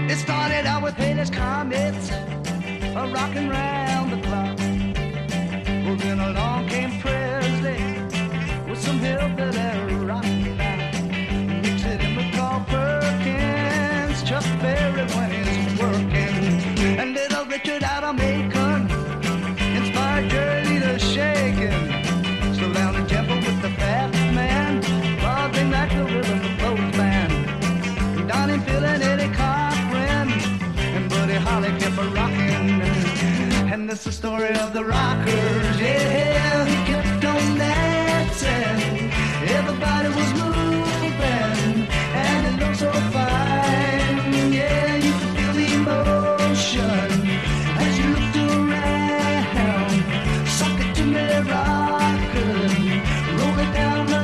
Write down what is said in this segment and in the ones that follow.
It started out with Halley's Comets, rocking round the clock. Well, then along came Presley with some hillbilly rock. Mix it in with Carl Perkins, Chuck Berry when he's working, and little Richard out of Macon inspired Jerry to shaking. Slow down and gentle with the fat man, while they like the rhythm of both band. Donnie Phil and Eddie Cochran and Buddy Holly kept a-rockin'. And that's the story of the rockers, yeah. He kept on dancing, everybody was moving, and it looked so fine, yeah. You could feel the emotion as you looked around. Suck it to me, rockin', roll it down the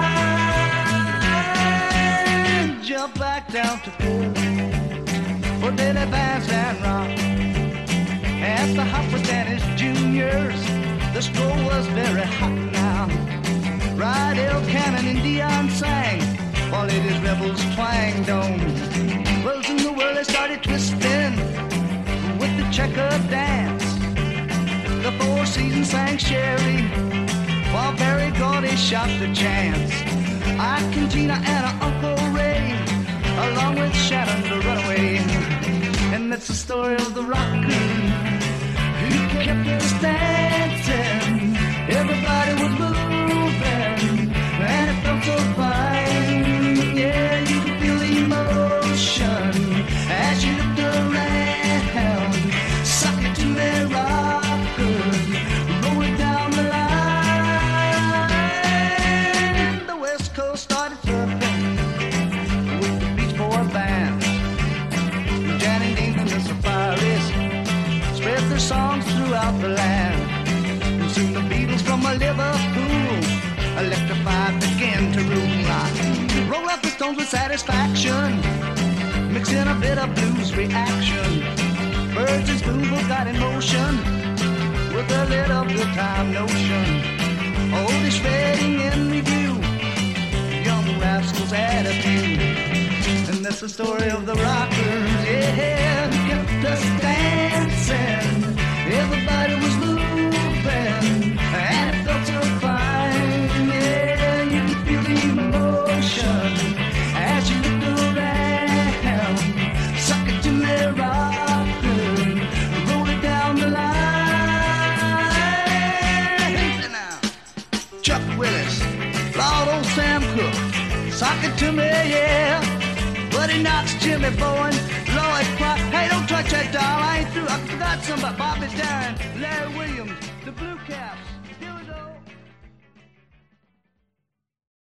line, jump back down to cool for Billy Vance and Rock. At the hop with Dennis Juniors, the stroll was very hot now. Rydell Cannon and Dion sang, while ladies rebels twanged on. Wells in the world they started twisting with the checker dance. The Four Seasons sang Sherry, while Barry Gordy shot the chance. Ike and Tina and her Uncle Ray, along with Shannon the Runaway. And that's the story of the rockers who kept us dancing. Everybody was moving, and it felt so fine. Yeah, you could feel the emotion as you looked around. Suck it to me, rockers, roll it down the line. The West Coast started surfing with the Beach Boy band. Johnny Dean and the Safaris spread their songs throughout the land. And soon the Beatles from Liverpool electrified began to rule. Roll up the Stones with Satisfaction, mix in a bit of blues reaction. Birds and Spoonful got in motion with a little good time notion. Oldies fading in review, young rascals had a few. And that's the story of the rockers, yeah, who kept us dancing. Everybody was moving, and it felt so fine, yeah. You could feel the emotion as you looked around. Suck it to me, rockers, roll it down the line. Now, Chuck Willis, Lord old Sam Cooke, suck it to me, yeah. Buddy Knox, Jimmy Bowen, Lloyd Clark. Hey, don't touch that doll, I ain't through. I forgot some about Bobby Darin, Larry Williams, the Blue Caps.